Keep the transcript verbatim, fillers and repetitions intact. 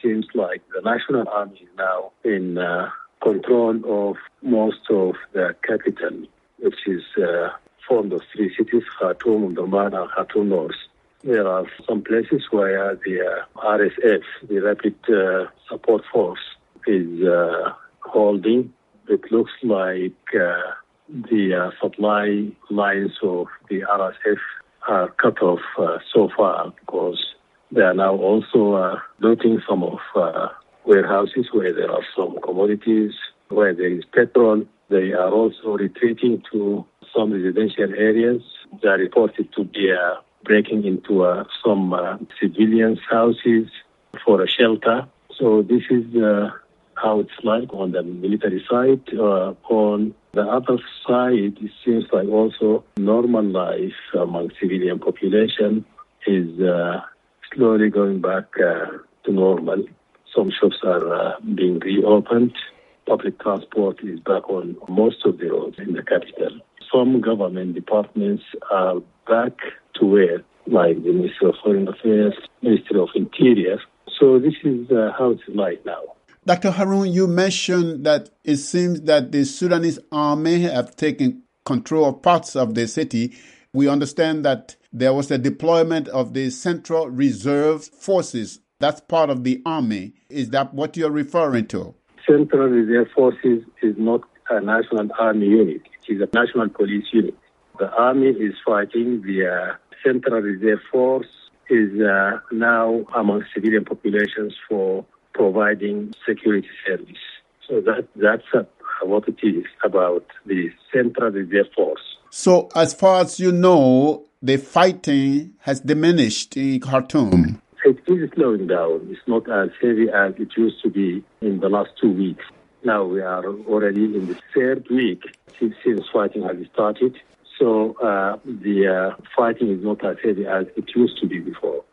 seems like the National Army is now in uh, control of most of the capital, which is uh, formed of three cities, Khartoum, Omdurman, and Khartoum North. There are some places where the uh, R S F, the Rapid uh, Support Force, is uh, holding. It looks like uh, the uh, supply lines of the R S F are cut off uh, so far, because they are now also uh, looting some of uh, warehouses where there are some commodities, where there is petrol. They are also retreating to some residential areas. They are reported to be uh, breaking into uh, some uh, civilians' houses for a shelter. So this is uh, how it's like on the military side. Uh, on the other side, it seems like also normal life among civilian population is uh, slowly going back uh, to normal. Some shops are uh, being reopened. Public transport is back on most of the roads in the capital. Some government departments are back to where, like the Ministry of Foreign Affairs, Ministry of Interior. So this is uh, how it's like now. Doctor Haroon, you mentioned that it seems that the Sudanese army have taken control of parts of the city. We understand that there was a deployment of the Central Reserve Forces. That's part of the army. Is that what you're referring to? Central Reserve Forces is not a national army unit. It is a national police unit. The army is fighting. The uh, Central Reserve Force is uh, now among civilian populations for providing security service. So that that's uh, what it is about the Central Reserve Force. So as far as you know, the fighting has diminished in Khartoum. It is slowing down. It's not as heavy as it used to be in the last two weeks. Now we are already in the third week since, since fighting has started. So uh, the uh, fighting is not as heavy as it used to be before.